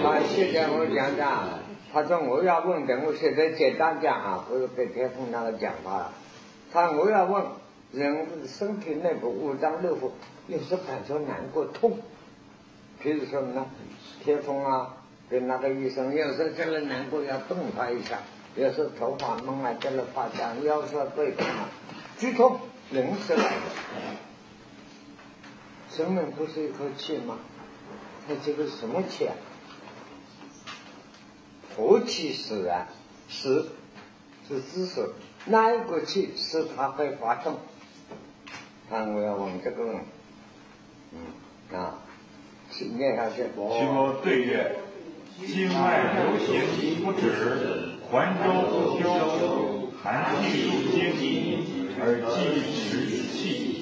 他现在我讲的，他说我要问的，我现在简单讲啊，不是给天空那个讲法了。我要问人身体内部五脏六腑有时感受难过痛，比如说呢，天风啊，跟那个医生有时候真的难过要动他一下，有时候头发蒙啊，真的发痒，腰酸背痛啊，剧痛人是来的。生命不是一口气吗？那这个是什么气啊？活气使然，使是知识，哪一个气使它会发动？我要问这个问题。念下去。 须佛对曰：经脉流行不止，环周不休，寒气入经，而积食气。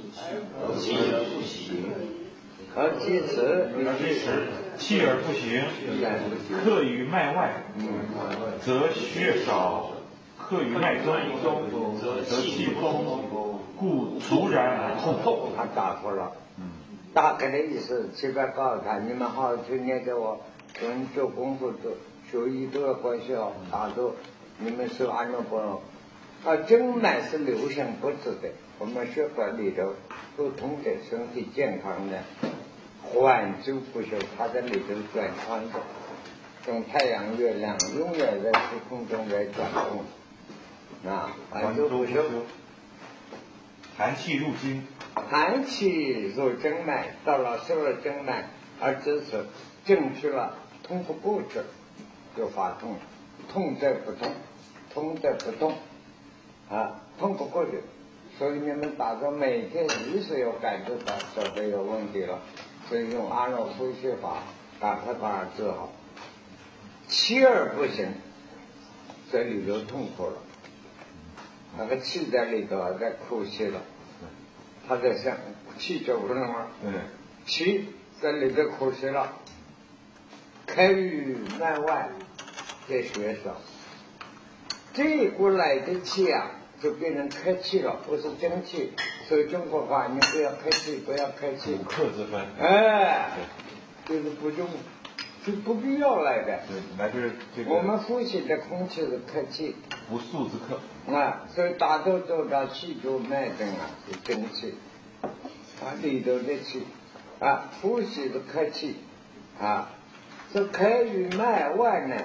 而积食， 气而不行，克于脉外，则血少；克于脉中，则气不通，故突然而痛。 他打错了。大概的意思，这边告诉他，你们好好去念给我，跟做功夫做学医都有关系哦。打住，你们是按照不了。经脉是流行不止的，我们血管里头都通着，身体健康的，环周不休，它在里头转穿着，跟太阳、月亮永远在时空中在转动。环周不休。 寒气入经。 寒气入经脉，到了受了经脉，而支持进去了，通不过去，就发痛，痛则不痛，痛则不痛，痛不过去。所以你们打着每天一是要感觉到手背有问题了，所以用阿诺呼吸法赶快把它治好。气而不行，这里头痛苦了，那个气在里头在哭泣了。他在想气走了吗？气在里头哭泣了，开于脉外，在血少。这一股来的气啊，就变成开气了，不是真气。所以中国话，你不要开气，不要开气。 五克之分。 就是不用，就不必要来的。 来自这个。 我们呼吸的空气是开气。 不速之客。 所以大多走到气周脉中是真气，里头的气，呼吸的开气，这开于脉外呢，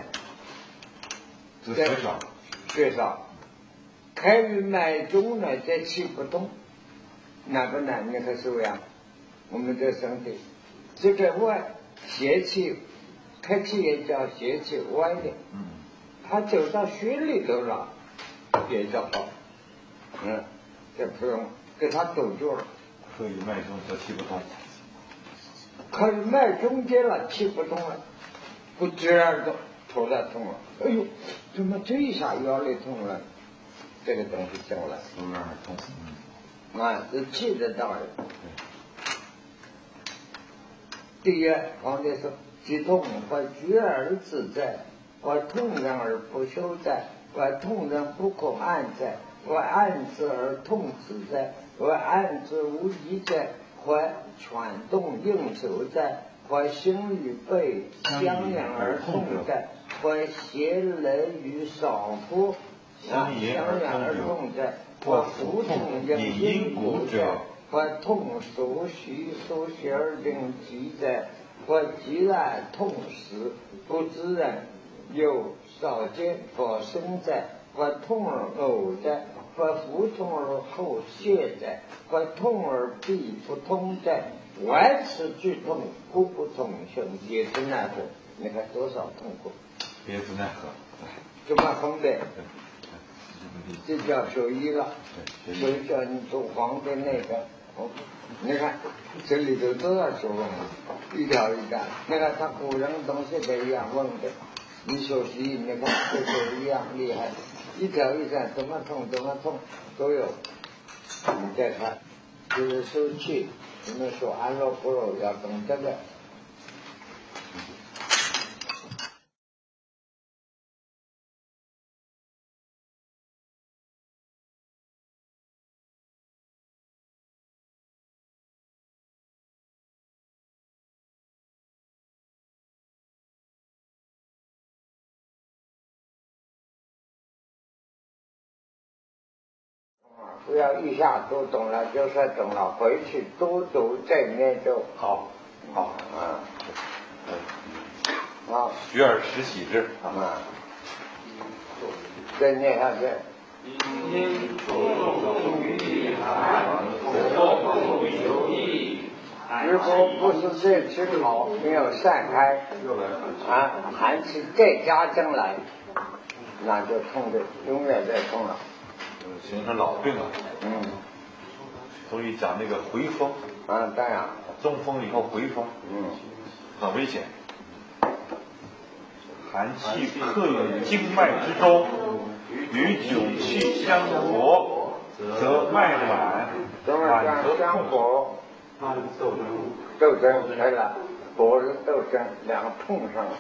血少，开于脉中呢，这气不通，哪个呢？你看手呀，我们的身体，这个外邪气，开气也叫邪气外的，它走到血里头了。也叫好，这不用给他堵住了。 克于脉中则气不通。 克于脉中间了，气不通了，不自然的头在痛了。哎呦，怎么这一下腰里痛了？这个东西进来， 突然而痛。 是气的道理。第一，皇帝说：既痛或觉而自在，或痛然而不休在。或痛人不可按在，或按之而痛自在，或按之无疑在，或喘动应手在，或心与背相仰而痛在，或邪雷于少腹相仰而痛在，或腹痛应阴骨在，或痛所虚所血而令急在，或急然痛时不自然。有少见或生在，或痛而呕在，或腹痛而后泻在，或痛而必不通在，外此剧痛，故不通行，也是奈何。你看多少痛苦， 也是奈何。 这么分的，这叫学医了。所以叫你做皇帝那个，你看这里头都要学问了，一条一条。你看他古人东西都一样问的。你学习，你看这都一样厉害，一条一条怎么痛都有。你再看，就是收气，我们说安乐不乐要懂这个。 不要一下读懂了就是懂了，回去多读这念就好。好。 好。 学而时习之。 再念下去。 因着重于意涵，不于有意。 如果不是这枝头没有散开，寒气再加增来，那就痛的永远在痛了， 形成老病了。所以讲那个回风。 当然。 中风以后回风。很危险。寒气克于经脉之中，与酒气相搏，则脉满，满则痛。 斗争来了，搏是斗争，两个碰上了。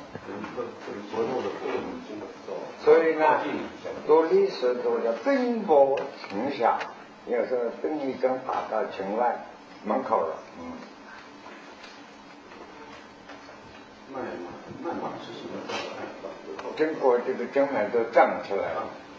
所以呢，读历史读的奔波城下，有时候噔一声打到城外门口了。 脉满是什么？ 中国这个经脉都胀出来了。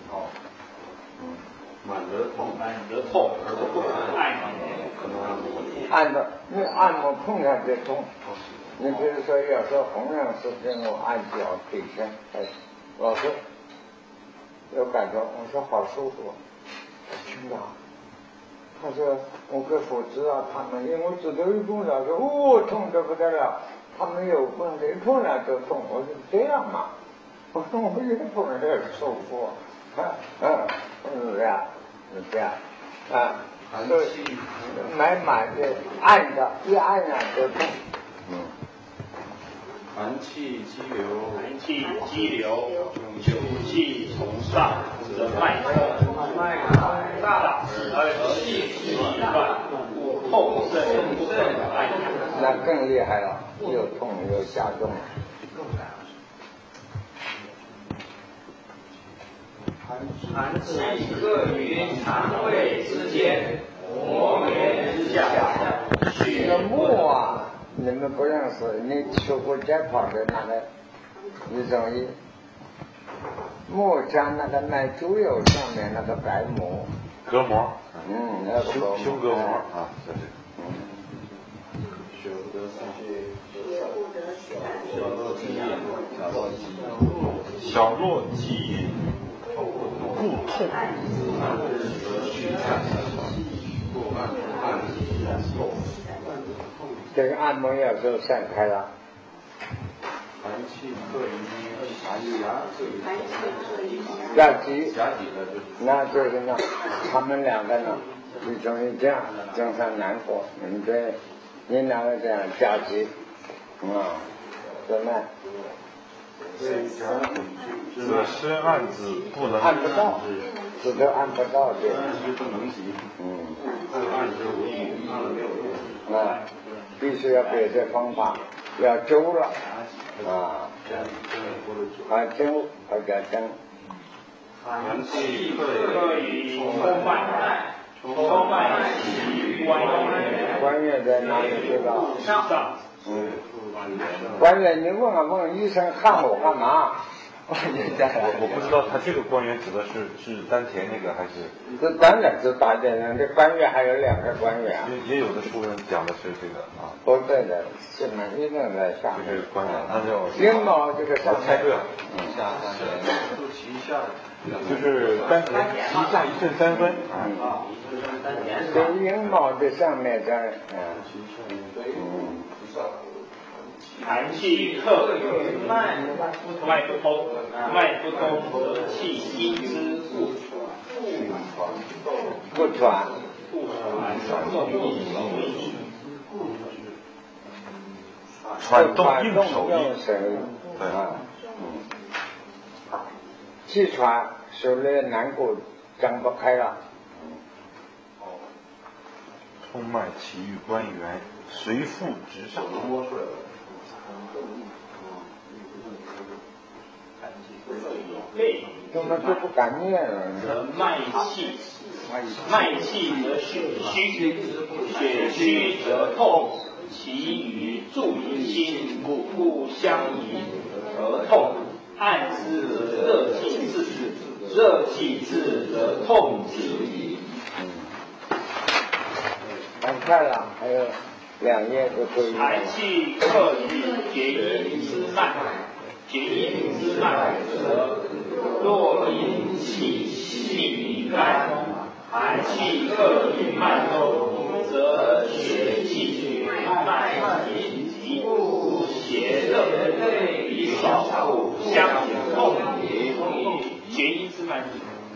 满则痛，而不按摩。 你按摩碰上就痛。你比如说，有时候红人是给我按脚底下，老师有感觉，我说好舒服。真的。他说我给父子啊，他们因为我指头一碰上说，痛得不得了。他们有碰的，一碰上就痛。我说这样嘛，我说我一碰上就舒服。是这样。所以满的按着，一按上就痛。 寒气激流，酒气从上，则脉大，而气虚乱，故痛甚来。 那更厉害了，又痛又加重了。 寒气克于肠胃之间，膜绵之下。 这个木啊，你们不认识，你吃过这泡的那个一种木像那个奶猪肉上面那个白膜， 隔膜。 那个胸隔膜这是。小络急故痛。 这个按摩有时候散开了。 寒气克于夹脊，那就是呢，他们两个呢，一种是这样，正上南国，你两个这样夹脊，怎么？ 则深按子不能按不到，指头按不到的。必须要给这方法，要周了周或者蒸。 寒气克于冲脉起于关月在哪里知道？ 上。 关月，你问医生看我干嘛？ 我不知道他这个关元指的是丹田那个还是？ 这当然是丹田了，这关元还有两个关元。 也有的书人讲的是这个不对的，是吗？一定在下面。 这是关元，那就阴毛这个上面。 我猜对了。就是丹田脐下一寸3分。 这阴毛的上面在寒气克于脉不通，则气息之不传。 喘动应手气喘手里难过，张不开了。 冲脉起于关元，随腹直上。 怎么就不敢念了？ 脉气则血虚，血虚则痛，其余助于心，故相宜而痛。按之则热气至，热气至则痛止矣。 很快了，还有2页就可以。 寒气克于结阴之脉，结阴之脉则若阴气细脉，寒气克于脉中，则血气脉紧急，邪热与少部相通也。结阴之脉。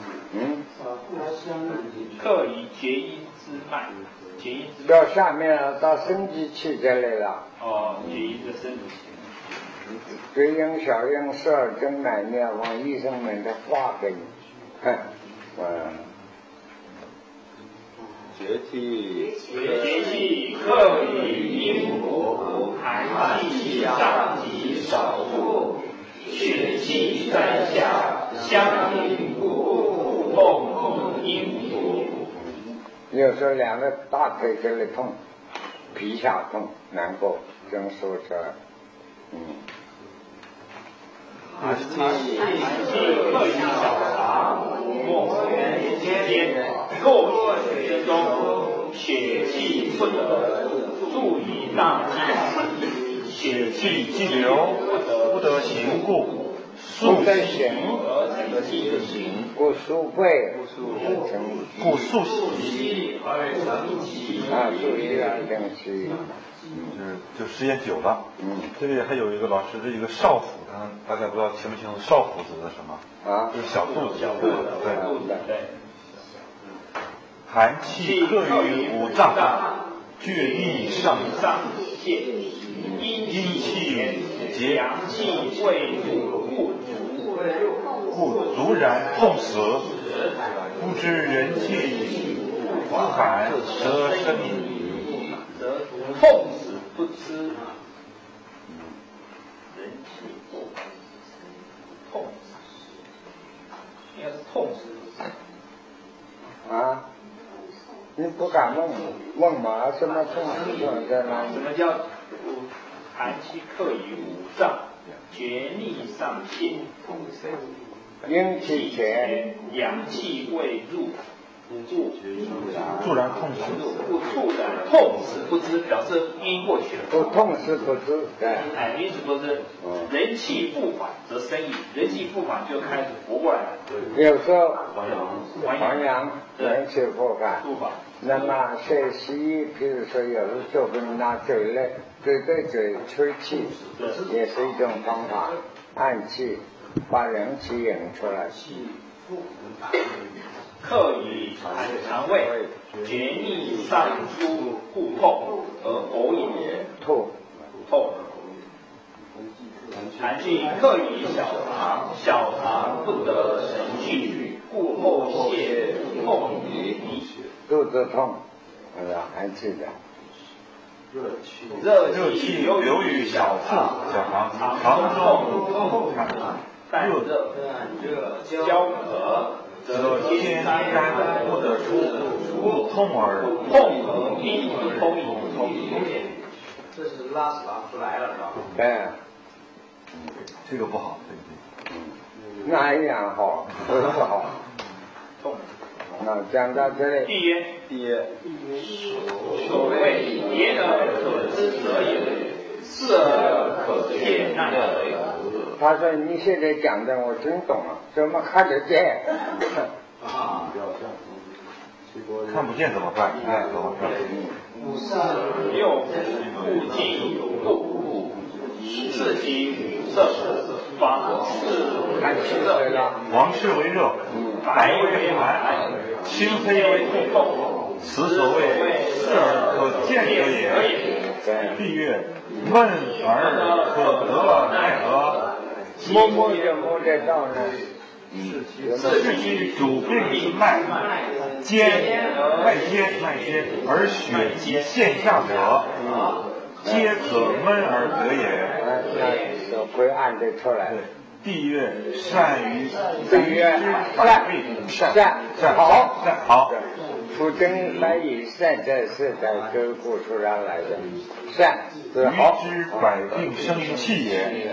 克于结阴之脉。 到下面了，到生殖器这里了。 结阴的生殖器。 嘴硬、小硬、十二针奶面，往医生们的画给你。 节气克于阴部，寒气上极少部，血气在下，相应互动阴部。 有时候2个大腿这里痛，皮下痛，难过，真说出来。 寒气克于小肠，末元间，落血中，血气不得，注于脏器，血气气流不得行故， 不得行，故速背， 故速喜。 速喜而生气。 就时间久了。这里还有一个老师的一个少腹，大家不知道清不清楚少腹指的什么？就是小肚子。对。寒气克于五脏，厥逆上泄，阴气结，阳气未入， 故足然痛死。不知人气不寒，则生痛死不知人气不寒，痛死，应该是痛死。 你不敢问吗？什么痛死在哪里？ 什么叫寒气克于五脏，厥逆上泄， 阴气前， 阳气未入， 突然痛死。 突然痛死不知，表示晕过去了。 不痛死不知，对。 晕死不知，人气复返则生矣，人气复返就开始活过来了。 有时候黄阳，人气复返。那么学西医，比如说有的时候给你拿嘴来对嘴吹气，也是一种方法，按气把人气引出来。 克于肠胃，厥逆上出，故痛而呕也。痛。寒气克于小肠，小肠不得神聚，故后泄痛也。 肚子痛，寒气的。 热气流于小肠，肠中但热交合，则天干不得出，故痛而病通也。这是拉屎拉出来了，是吧？ 对。 这个不好， 哪一样好？不好。 痛。 讲到这里。 第一，所谓言而可知者也，视而可见那也。 他说你现在讲的我真懂了，怎么看得见？ 看不见怎么办？ 六，物尽不四经热， 黄赤为热，白为寒，青黑为痛。此所谓视而可见者也。闭月，闷而可得奈何？ 摸就摸得到呢。 是其主病之脉，坚而血及线下者，皆可闷而得也。 会按得出来。 帝曰：善于善， 好。 出征来以善在是在这古书上来的，善是好。 于之百病生于气也。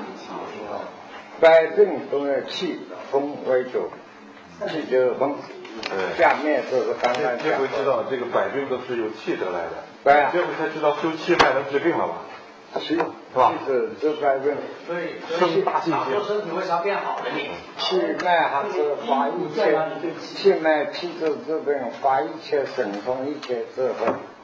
百病都要气，风为主，气就是风。 下面就是刚才这回知道这个百病都是由气得来的， 对， 这回才知道修气脉能治病了吧？ 是吧？ 这百病， 所以大气打坐身体为啥变好了你？ 气脉还是发一切，气脉皮质治病，发一切神通，一切智慧。